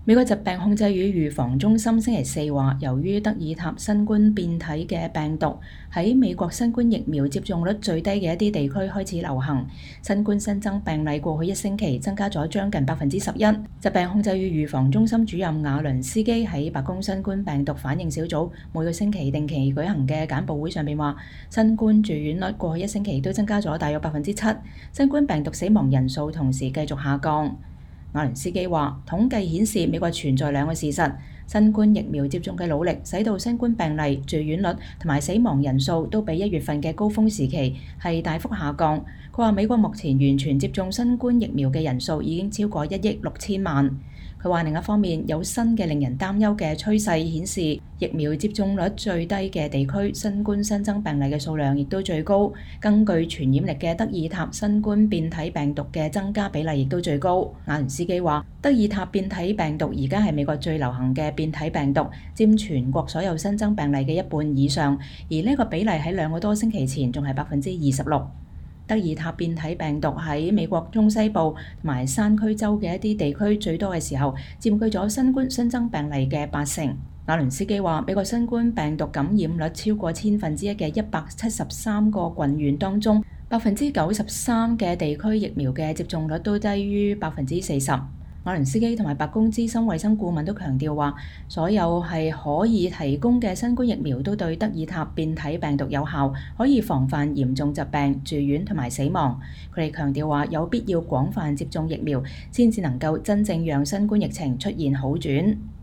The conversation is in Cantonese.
美國疾病控制與預防中心星期四話，由於德爾塔新冠變體嘅病毒喺美國新冠疫苗接種率最低嘅一啲地區開始流行，新冠新增病例過去一星期增加咗將近11%。疾病控制與預防中心主任瓦倫斯基喺白宮新冠病毒反應小組每個星期定期舉行嘅簡報會上面話，新冠住院率過去一星期都增加咗大約7%，新冠病毒死亡人數同時繼續下降。瓦倫斯基話：統計顯示美國存在兩個事實，新冠疫苗接種嘅努力使到新冠病例、住院率同埋死亡人數都比1月份嘅高峰時期係大幅下降。佢話美國目前完全接種新冠疫苗嘅人數已經超過1億6千萬。佢話另一方面有新嘅令人擔憂嘅趨勢顯示，疫苗接種率最低嘅地區新冠新增病例嘅數量亦都最高，更具傳染力嘅德爾塔新冠變體病毒嘅增加比例亦都最高。瓦倫斯基話，德爾塔變體病毒而家係美國最流行嘅變體病毒，佔全國所有新增病例嘅一半以上，而呢個比例喺2個多星期前仲係26%。德爾塔變體病毒喺美國中西部同埋山區州嘅一啲地區最多嘅時候，佔據咗新冠新增病例嘅80%。瓦倫斯基話：美國新冠病毒感染率超過1/1000嘅173個郡縣當中，93%嘅地區疫苗嘅接種率都低於40%。瓦倫斯基同埋白宮資深衛生顧問都強調話，所有係可以提供嘅新冠疫苗都對德爾塔變體病毒有效，可以防範嚴重疾病、住院同埋死亡。佢哋強調話，有必要廣泛接種疫苗，先至能夠真正讓新冠疫情出現好轉。